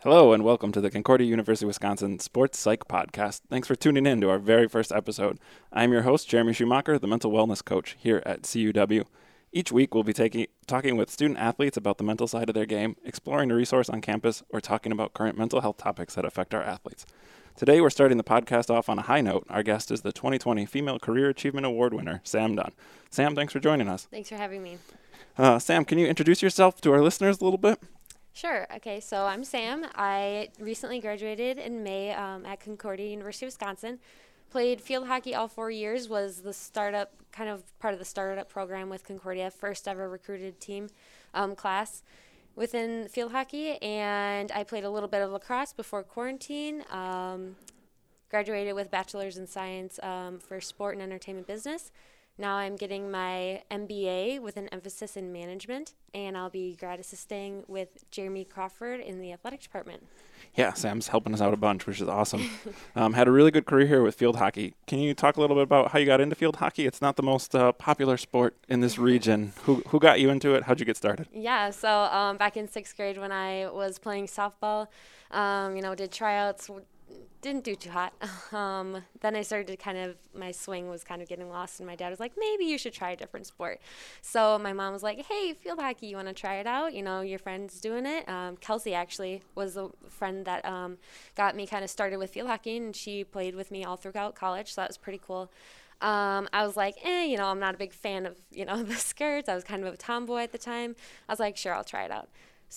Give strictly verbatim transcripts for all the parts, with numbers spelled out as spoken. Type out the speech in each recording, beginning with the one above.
Hello and welcome to the Concordia University Wisconsin Sports Psych Podcast. Thanks for tuning in to our very first episode. I'm your host, Jeremy Schumacher, the mental wellness coach here at C U W. Each week we'll be taking, talking with student athletes about the mental side of their game, exploring a resource on campus, or talking about current mental health topics that affect our athletes. Today we're starting the podcast off on a high note. Our guest is the twenty twenty Female Career Achievement Award winner, Sam Dunn. Sam, thanks for joining us. Thanks for having me. Uh, Sam, can you introduce yourself to our listeners a little bit? Sure. Okay, so I'm Sam. I recently graduated in May um, at Concordia University of Wisconsin. Played field hockey all four years, was the startup, kind of part of the startup program with Concordia, first ever recruited team um, class within field hockey. And I played a little bit of lacrosse before quarantine. Um, graduated with bachelor's in science um, for sport and entertainment business. Now I'm getting my M B A with an emphasis in management, and I'll be grad assisting with Jeremy Crawford in the athletic department. Yeah, Sam's helping us out a bunch, which is awesome. um, had a really good career here with field hockey. Can you talk a little bit about how you got into field hockey? It's not the most uh, popular sport in this region. Who who got you into it? How'd you get started? Yeah, so um, back in sixth grade when I was playing softball, um, you know, did tryouts, didn't do too hot. Um, then I started to kind of, my swing was kind of getting lost, and my dad was like, maybe you should try a different sport. So my mom was like, hey, field hockey, you want to try it out? You know, your friend's doing it. Um, Kelsey actually was the friend that um, got me kind of started with field hockey, and she played with me all throughout college, so that was pretty cool. Um, I was like, eh, you know, I'm not a big fan of, you know, the skirts. I was kind of a tomboy at the time. I was like, sure, I'll try it out.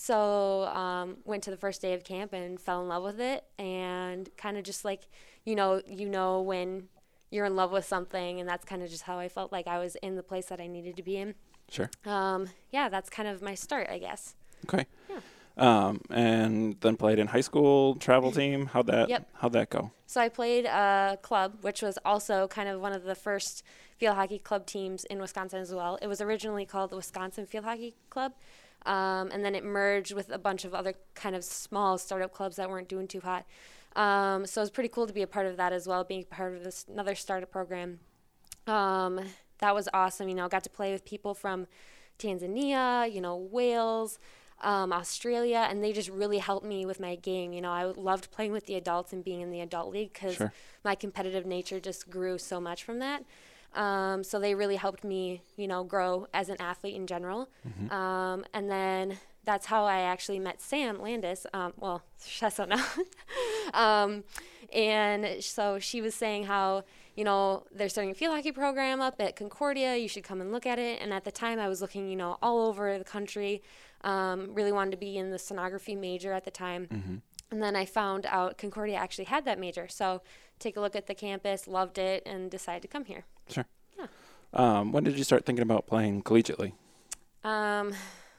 So um, went to the first day of camp and fell in love with it, and kind of just like, you know, you know when you're in love with something, and that's kind of just how I felt like I was in the place that I needed to be in. Sure. Um, yeah, that's kind of my start, I guess. Okay. Yeah. Um, and then played in high school, travel team. How'd that, Yep. how'd that go? So I played a club, which was also kind of one of the first field hockey club teams in Wisconsin as well. It was originally called the Wisconsin Field Hockey Club. Um, and then it merged with a bunch of other kind of small startup clubs that weren't doing too hot. Um, so it was pretty cool to be a part of that as well, being part of this another startup program. Um, that was awesome. You know, got to play with people from Tanzania, you know, Wales, um, Australia, and they just really helped me with my game. You know, I loved playing with the adults and being in the adult league because Sure. my competitive nature just grew so much from that. Um, so they really helped me, you know, grow as an athlete in general. Mm-hmm. Um, and then that's how I actually met Sam Landis. Um, well, she doesn't know. um, and so she was saying how, you know, they're starting a field hockey program up at Concordia. You should come and look at it. And at the time I was looking, you know, all over the country. Um, really wanted to be in the sonography major at the time. Mm-hmm. And then I found out Concordia actually had that major. So take a look at the campus, loved it, and decided to come here. Sure. Yeah. Um, when did you start thinking about playing collegiately? Um,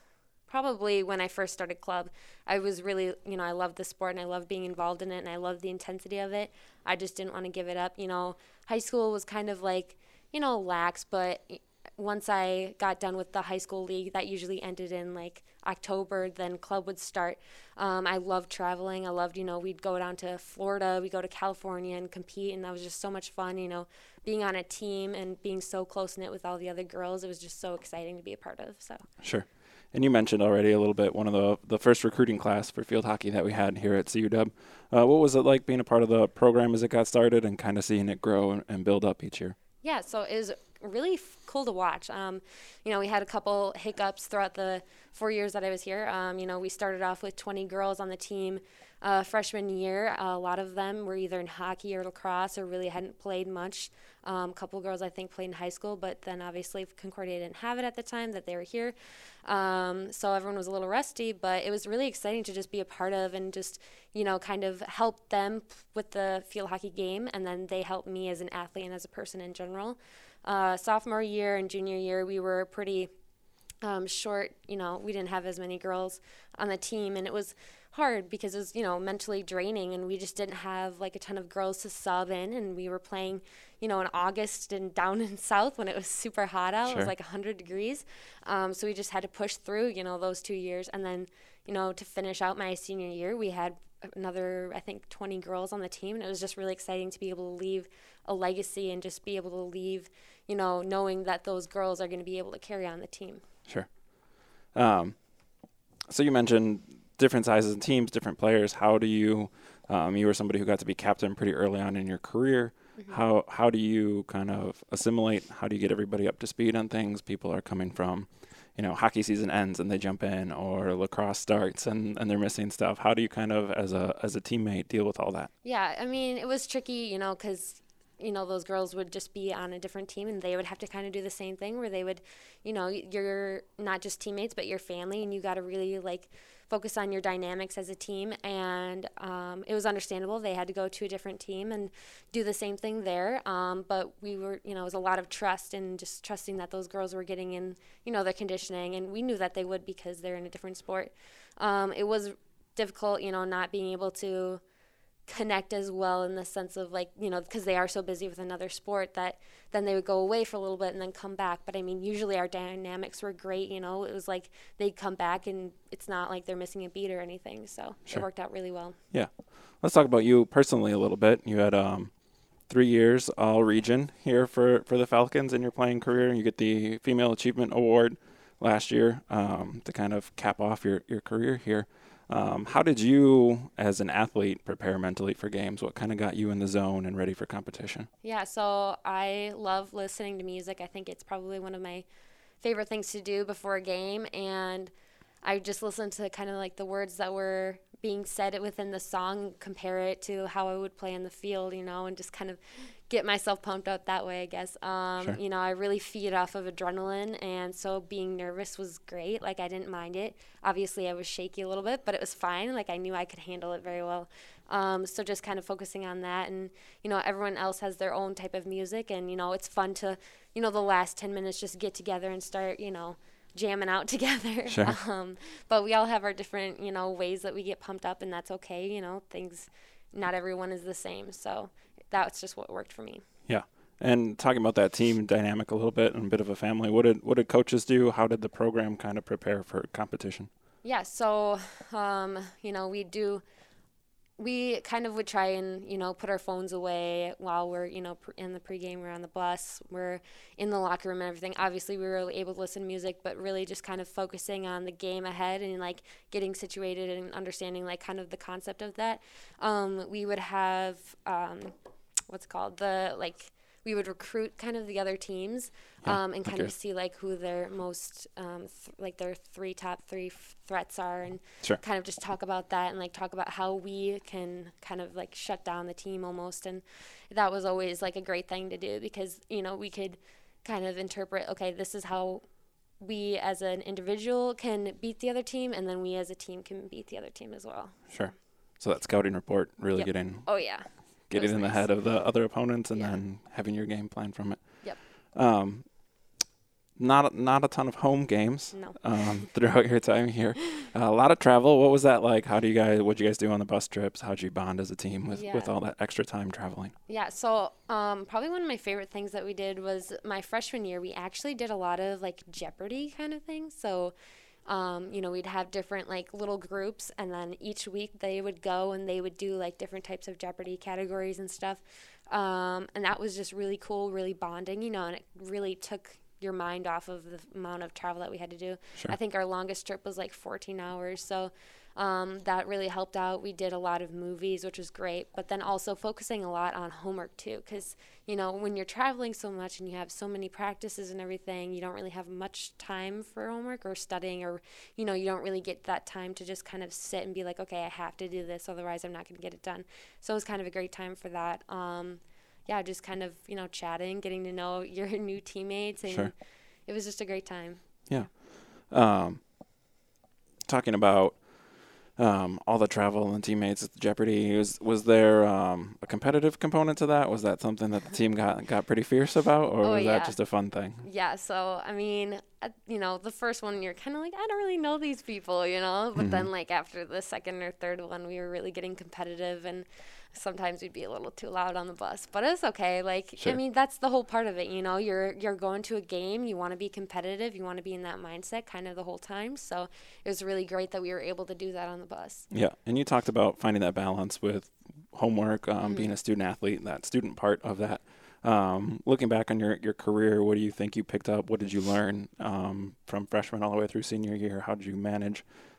probably when I first started club. I was really, you know, I loved the sport and I loved being involved in it and I loved the intensity of it. I just didn't want to give it up. You know, high school was kind of like, you know, lax, but once I got done with the high school league, that usually ended in like October, then club would start. Um, I loved traveling. I loved, you know, we'd go down to Florida, we'd go to California and compete, and that was just so much fun, you know, being on a team and being so close-knit with all the other girls. It was just so exciting to be a part of. So Sure. And you mentioned already a little bit one of the the first recruiting class for field hockey that we had here at C U W. Uh, what was it like being a part of the program as it got started and kind of seeing it grow and, and build up each year? Yeah, so it was really f- cool to watch. Um, you know, we had a couple hiccups throughout the four years that I was here. Um, you know, we started off with twenty girls on the team uh, freshman year. Uh, a lot of them were either in hockey or lacrosse or really hadn't played much. Um, a couple girls, I think, played in high school, but then obviously Concordia didn't have it at the time that they were here. Um, so everyone was a little rusty, but it was really exciting to just be a part of and just, you know, kind of help them with the field hockey game, and then they helped me as an athlete and as a person in general. Uh, sophomore year and junior year, we were pretty um, short. You know, we didn't have as many girls on the team, and it was hard because it was, you know, mentally draining, and we just didn't have like a ton of girls to sub in, and we were playing, you know, in August and down in South when it was super hot out. Sure. It was like one hundred degrees. Um, so we just had to push through, you know, those two years. And then, you know, to finish out my senior year, we had another, I think, twenty girls on the team. And it was just really exciting to be able to leave a legacy and just be able to leave, you know, knowing that those girls are going to be able to carry on the team. Sure. Um, so you mentioned different sizes of teams, different players. How do you, um, you were somebody who got to be captain pretty early on in your career. Mm-hmm. How how do you kind of assimilate? How do you get everybody up to speed on things? People are coming from, you know, hockey season ends and they jump in, or lacrosse starts and, and they're missing stuff. How do you kind of, as a as a teammate, deal with all that? Yeah, I mean, it was tricky, you know, because, you know, those girls would just be on a different team and they would have to kind of do the same thing where they would, you know, you're not just teammates, but your family, and you got to really, like, focus on your dynamics as a team. And um, it was understandable. They had to go to a different team and do the same thing there. Um, but we were, you know, it was a lot of trust and just trusting that those girls were getting in, you know, their conditioning. And we knew that they would because they're in a different sport. Um, it was difficult, you know, not being able to connect as well in the sense of, like, you know, because they are so busy with another sport that then they would go away for a little bit and then come back. But I mean, usually our dynamics were great, you know. It was like they'd come back and it's not like they're missing a beat or anything. So sure. It worked out really well. Yeah. Let's talk about you personally a little bit. You had um, three years all region here for, for the Falcons in your playing career. You get the Female Achievement Award last year um, to kind of cap off your, your career here. Um, how did you, as an athlete, prepare mentally for games? What kind of got you in the zone and ready for competition? Yeah, so I love listening to music. I think it's probably one of my favorite things to do before a game. And I just listened to kind of like the words that were being said within the song, compare it to how I would play in the field, you know, and just kind of get myself pumped up that way, I guess. Um, sure. You know, I really feed off of adrenaline, and so being nervous was great. Like, I didn't mind it. Obviously, I was shaky a little bit, but it was fine. Like, I knew I could handle it very well. Um, so just kind of focusing on that. And, you know, everyone else has their own type of music, and, you know, it's fun to, you know, the last ten minutes just get together and start, you know, jamming out together. Sure. Um, but we all have our different, you know, ways that we get pumped up, and that's okay. You know, things, not everyone is the same. So that's just what worked for me. Yeah. And talking about that team dynamic a little bit and a bit of a family, what did what did coaches do? How did the program kind of prepare for competition? Yeah, so, um, you know, we do, we kind of would try and, you know, put our phones away while we're, you know, pr- in the pregame, we're on the bus, we're in the locker room and everything. Obviously, we were able to listen to music, but really just kind of focusing on the game ahead and, like, getting situated and understanding, like, kind of the concept of that. Um, we would have, um, what's it called, the, like, we would recruit kind of the other teams yeah, um, and kind okay. of see, like, who their most, um, th- like, their three top three f- threats are, and sure. kind of just talk about that and, like, talk about how we can kind of, like, shut down the team almost. And that was always, like, a great thing to do because, you know, we could kind of interpret, okay, this is how we as an individual can beat the other team, and then we as a team can beat the other team as well. Sure. So that scouting report really yep. getting... Oh, yeah. Getting in nice. the head of the other opponents and yeah. then having your game plan from it. Yep. Um, not not a ton of home games no. um, throughout your time here. Uh, a lot of travel. What was that like? How do you guys? What did you guys do on the bus trips? How did you bond as a team with, yeah. with all that extra time traveling? Yeah. So um, probably one of my favorite things that we did was my freshman year. We actually did a lot of like Jeopardy kind of things. So. Um, you know, we'd have different, like, little groups, and then each week they would go and they would do, like, different types of Jeopardy categories and stuff. Um, and that was just really cool, really bonding, you know, and it really took your mind off of the amount of travel that we had to do. Sure. I think our longest trip was, like, fourteen hours, so um, that really helped out. We did a lot of movies, which was great, but then also focusing a lot on homework, too, because, you know, when you're traveling so much and you have so many practices and everything, you don't really have much time for homework or studying, or, you know, you don't really get that time to just kind of sit and be like, okay, I have to do this, otherwise I'm not going to get it done. So it was kind of a great time for that. Um, yeah, just kind of, you know, chatting, getting to know your new teammates, and sure. It was just a great time. Yeah. Um, talking about Um, all the travel and teammates at Jeopardy, was was there um, a competitive component to that? Was that something that the team got got pretty fierce about, or oh, was yeah. that just a fun thing? Yeah, so, I mean, uh, you know, the first one, you're kind of like, I don't really know these people, you know? But mm-hmm. then, like, after the second or third one, we were really getting competitive, and sometimes we'd be a little too loud on the bus. But it's okay. Like, sure. I mean, that's the whole part of it, you know? You're you're going to a game. You want to be competitive. You want to be in that mindset kind of the whole time. So it was really great that we were able to do that on the bus. Yeah, and you talked about finding that balance with homework, um, mm-hmm. being a student athlete, that student part of that. Um, looking back on your, your career, what do you think you picked up? What did you learn um, from freshman all the way through senior year? How did you manage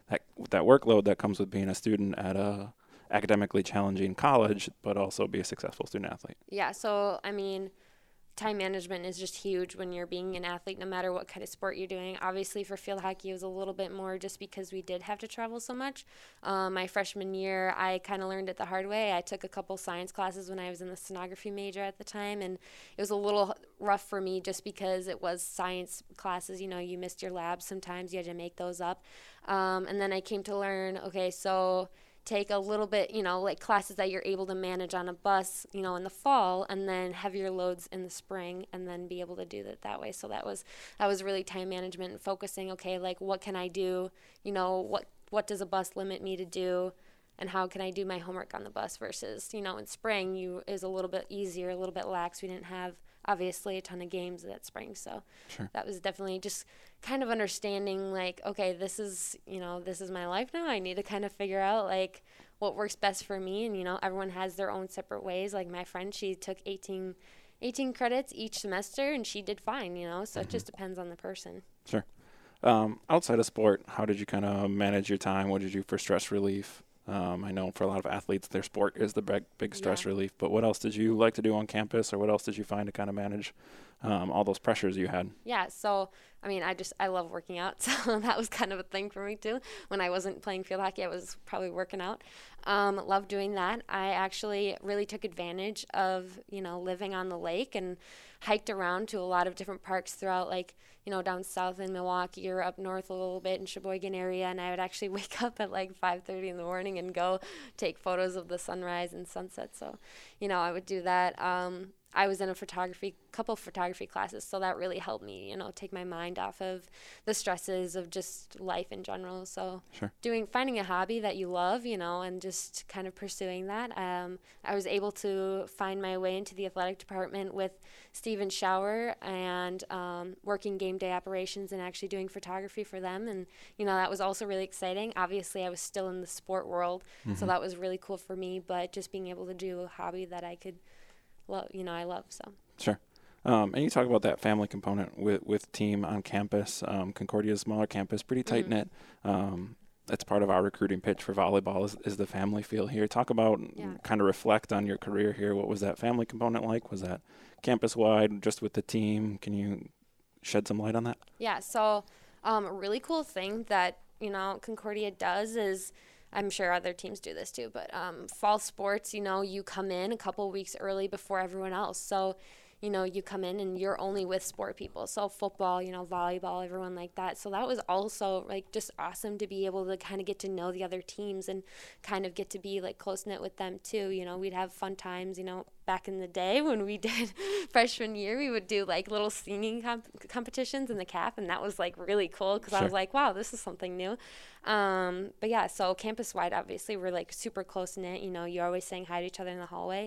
that that workload that comes with being a student at a academically challenging college, but also be a successful student athlete. Yeah, so I mean, time management is just huge when you're being an athlete, no matter what kind of sport you're doing. Obviously, for field hockey, it was a little bit more just because we did have to travel so much. Um, my freshman year, I kind of learned it the hard way. I took a couple science classes when I was in the stenography major at the time, and it was a little rough for me just because it was science classes. You know, you missed your labs sometimes. You had to make those up. Um, and then I came to learn, okay, so take a little bit, you know, like classes that you're able to manage on a bus, you know, in the fall, and then heavier loads in the spring, and then be able to do that that way. So that was that was really time management and focusing, okay, like what can I do, you know, what what does a bus limit me to do, and how can I do my homework on the bus versus, you know, in spring you is a little bit easier, a little bit lax. We didn't have obviously a ton of games that spring, so Sure. that was definitely just kind of understanding like, okay, this is, you know, this is my life now. I need to kind of figure out like what works best for me, and you know, everyone has their own separate ways. Like my friend, she took eighteen, eighteen credits each semester and she did fine, you know, so Mm-hmm. it just depends on the person. Sure. Um, outside of sport, how did you kind of manage your time? What did you do for stress relief? Um, I know for a lot of athletes, their sport is the big, big stress Yeah. relief, but what else did you like to do on campus, or what else did you find to kind of manage um, all those pressures you had? Yeah, so I mean, I just I love working out, so that was kind of a thing for me too. When I wasn't playing field hockey, I was probably working out. Um, love doing that. I actually really took advantage of, you know, living on the lake and hiked around to a lot of different parks throughout, like, you know, down south in Milwaukee or up north a little bit in Sheboygan area, and I would actually wake up at like five thirty in the morning and go take photos of the sunrise and sunset. So, you know, I would do that. Um, I was in a photography, couple photography classes, so that really helped me, you know, take my mind off of the stresses of just life in general. So Sure. doing, finding a hobby that you love, you know, and just kind of pursuing that. Um, I was able to find my way into the athletic department with Steven Schauer and um, working game day operations and actually doing photography for them. And, you know, that was also really exciting. Obviously, I was still in the sport world, Mm-hmm. so that was really cool for me, but just being able to do a hobby that I could love, you know, I love, so. Sure. Um, and you talk about that family component with, with team on campus. Um, Concordia's smaller campus, pretty tight knit. Mm. Um, that's part of our recruiting pitch for volleyball is, is the family feel here. Talk about, Yeah. kind of reflect on your career here. What was that family component like? Was that campus wide, just with the team? Can you shed some light on that? Yeah, so um, a really cool thing that, you know, Concordia does is, I'm sure other teams do this too, but um, fall sports, you know, you come in a couple weeks early before everyone else. So, you know, you come in and you're only with sport people. So football, you know, volleyball, everyone like that. So that was also like just awesome to be able to kind of get to know the other teams and kind of get to be like close knit with them too. You know, we'd have fun times, you know, back in the day when we did freshman year, we would do like little singing comp- competitions in the C A F, and that was like really cool because Sure. I was like, wow, this is something new. Um, but yeah, so campus wide, obviously, we're like super close knit. You know, you're always saying hi to each other in the hallway.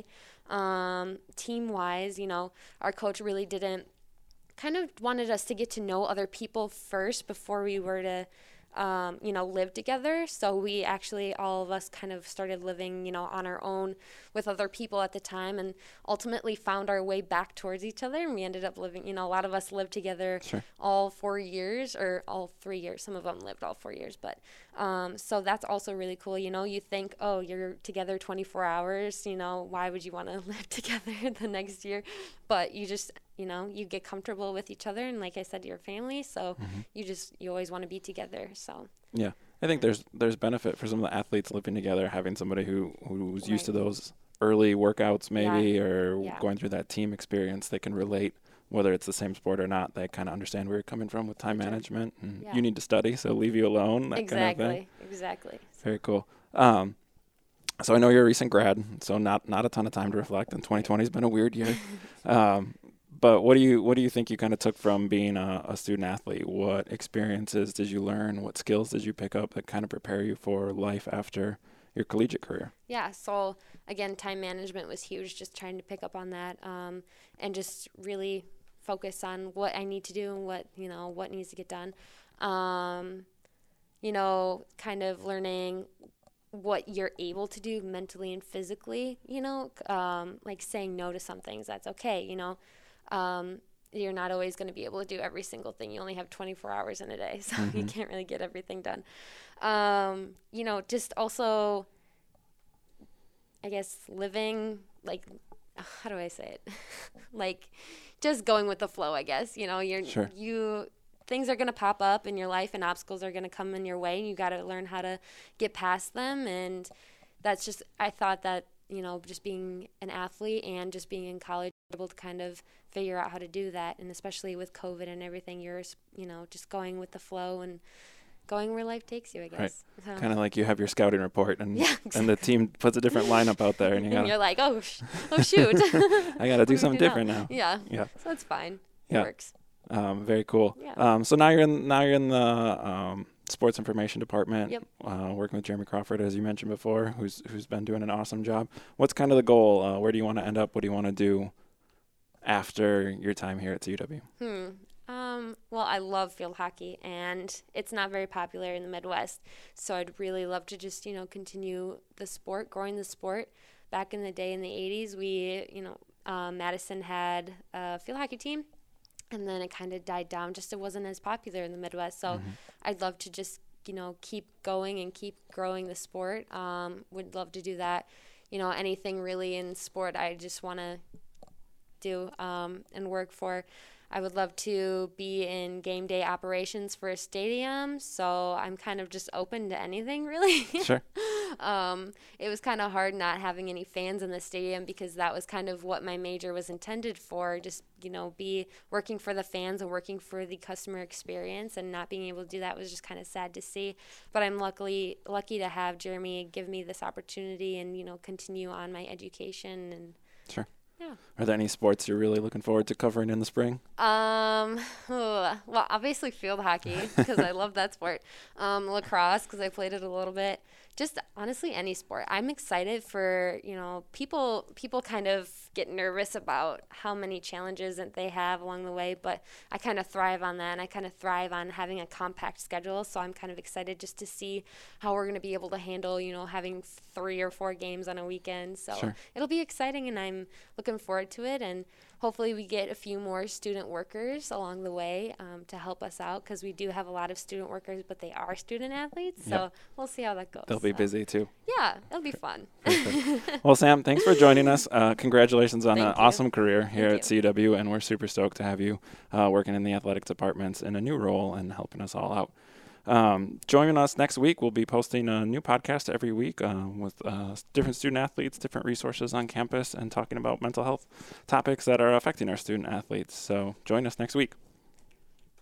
Um, team wise, you know, our coach really didn't kind of wanted us to get to know other people first before we were to, um, you know, live together. So we actually, all of us kind of started living, you know, on our own with other people at the time, and ultimately found our way back towards each other. And we ended up living, you know, a lot of us lived together Sure. all four years or all three years. Some of them lived all four years. But um, so that's also really cool. You know, you think, oh, you're together twenty-four hours, you know, why would you want to live together the next year? But you just, you know, you get comfortable with each other. And like I said, your family. So Mm-hmm. you just, you always want to be together. So Yeah. I think there's there's benefit for some of the athletes living together, having somebody who, who's used to Right. those early workouts maybe, or Yeah. going through that team experience. They can relate, whether it's the same sport or not. They kind of understand where you're coming from with time For sure. management. And Yeah. you need to study, so leave you alone, that exactly, kind of thing. exactly. So, Very cool. Um, so I know you're a recent grad, so not not a ton of time to reflect, and twenty twenty has been a weird year. um, but what do you what do you think you kind of took from being a, a student athlete? What experiences did you learn? What skills did you pick up that kind of prepare you for life after your collegiate career? yeah. So again, time management was huge. Just trying to pick up on that, um, and just really focus on what I need to do and what, you know, what needs to get done. Um, you know, kind of learning what you're able to do mentally and physically, you know, um, like saying no to some things, that's okay, you know. Um, you're not always going to be able to do every single thing. You only have twenty-four hours in a day, so Mm-hmm. you can't really get everything done. Um, you know, just also, I guess, living, like, how do I say it? Like, just going with the flow, I guess. You know, you're, Sure. you, things are going to pop up in your life and obstacles are going to come in your way, and you got to learn how to get past them. And that's just, I thought that, you know, just being an athlete and just being in college, able to kind of figure out how to do that. And especially with COVID and everything, you're, you know, just going with the flow and going where life takes you, I guess. Right. So. Kind of like you have your scouting report, and Yeah, and the team puts a different lineup out there, and you and gotta, you're like, oh, sh- oh shoot. I got to do What something do different now. Yeah. Yeah. So that's fine. It Yeah. works. Um, very cool. Yeah. Um, so now you're in now you're in the um, sports information department, Yep. uh, working with Jeremy Crawford, as you mentioned before, who's who's been doing an awesome job. What's kind of the goal? Uh, where do you want to end up? What do you want to do after your time here at C U W? Hmm. Um, well, I love field hockey, and it's not very popular in the Midwest. So I'd really love to just, you know, continue the sport, growing the sport. Back in the day in the eighties, we, you know, uh, Madison had a field hockey team, and then it kind of died down. Just it wasn't as popular in the Midwest. So Mm-hmm. I'd love to just, you know, keep going and keep growing the sport. Um, would love to do that. You know, anything really in sport, I just want to do um, and work for. I would love to be in game day operations for a stadium, so I'm kind of just open to anything, really. Sure. um, it was kind of hard not having any fans in the stadium because that was kind of what my major was intended for, just, you know, be working for the fans and working for the customer experience, and not being able to do that was just kind of sad to see. But I'm luckily lucky to have Jeremy give me this opportunity and, you know, continue on my education. And Sure. yeah. Are there any sports you're really looking forward to covering in the spring? Um, oh, well, obviously field hockey because I love that sport. Um, lacrosse because I played it a little bit. Just honestly, any sport. I'm excited for, you know, people. People kind of get nervous about how many challenges that they have along the way, but I kind of thrive on that, and I kind of thrive on having a compact schedule. So I'm kind of excited just to see how we're going to be able to handle, you know, having three or four games on a weekend. So Sure. it'll be exciting, and I'm looking forward to it. And hopefully we get a few more student workers along the way um, to help us out, because we do have a lot of student workers, but they are student athletes. So Yep. we'll see how that goes. They'll be So, busy too. Yeah, it'll be fun. Well, Sam, thanks for joining us. Uh, congratulations on Thank an you. awesome career here Thank at C U W, and we're super stoked to have you uh, working in the athletic departments in a new role and helping us all out. Um, joining us next week, we'll be posting a new podcast every week uh, with uh, different student athletes, different resources on campus, and talking about mental health topics that are affecting our student athletes. So join us next week.